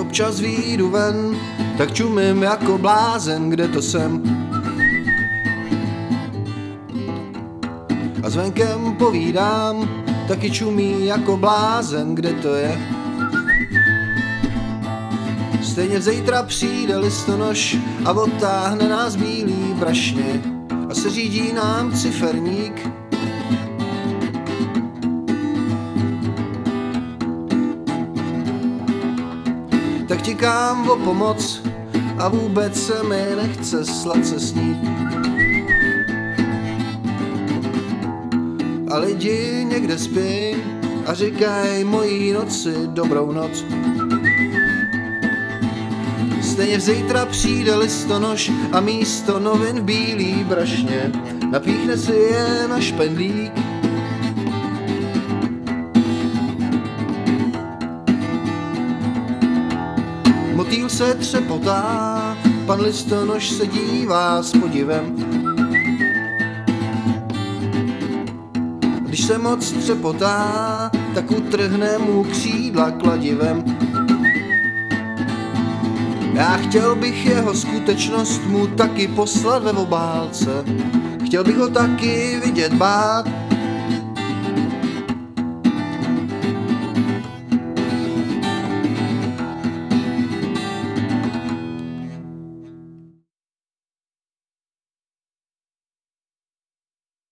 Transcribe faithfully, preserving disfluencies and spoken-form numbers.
občas vyjdu ven, tak čumím jako blázen, kde to jsem. A zvenkem povídám, taky čumí jako blázen, kde to je. Stejně zítra přijde listonoš a odtáhne nás bílý brašně a se řídí nám ciferník. Tak tikám o pomoc a vůbec se mi nechce sladce snít. A lidi někde spí a říkají mojí noci dobrou noc. Stejně zítra přijde listonoš a místo novin v bílý brašně napíchne si je na špendlík. Motýl se třepotá, pan listonoš se dívá s podivem. Když se moc třepotá, tak utrhne mu křídla kladivem. Já chtěl bych jeho skutečnost mu taky poslat ve obálce. Chtěl bych ho taky vidět bát,